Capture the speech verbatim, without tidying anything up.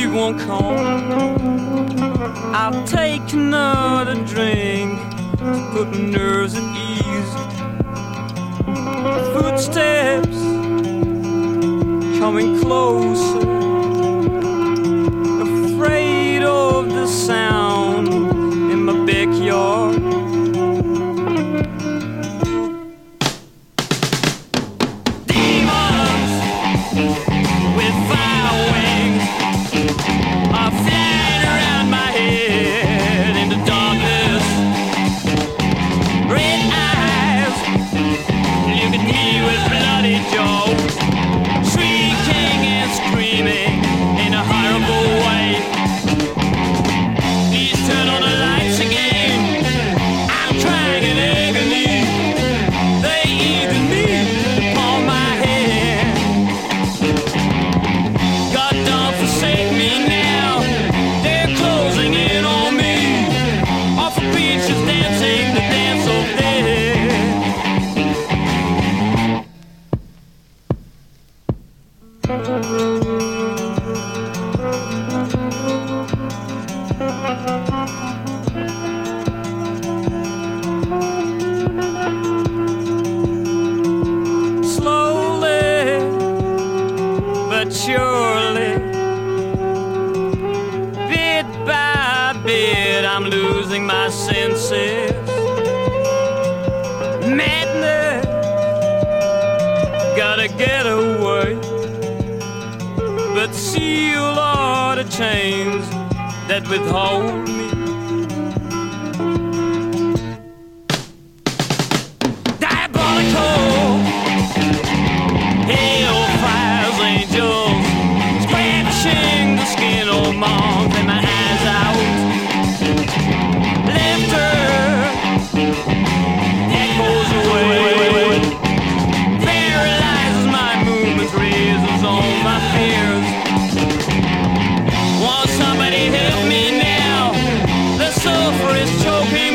you won't come, I'll take another drink to put my nerves at ease. Footsteps coming closer, afraid of the sound in my backyard. Demons with fire wings are flying around my head in the darkness. Red eyes, look at me with bloody jaws, shrieking and screaming in a horrible way. Please turn on the lights again, I'm trying in agony. They even me upon my head. God don't forsake me now, they're closing in on me. Awful creatures dancing the dance of death. Slowly but surely, bit by bit, I'm losing my senses. Madness, gotta get away, but seal all the chains that withhold me. Diabolical, hellfire's angels, scratching the skin of moms and my eyes out. Laughter echoes away, paralyzes my movements, raises on my fears. Won't somebody help me now? The sulfur is choking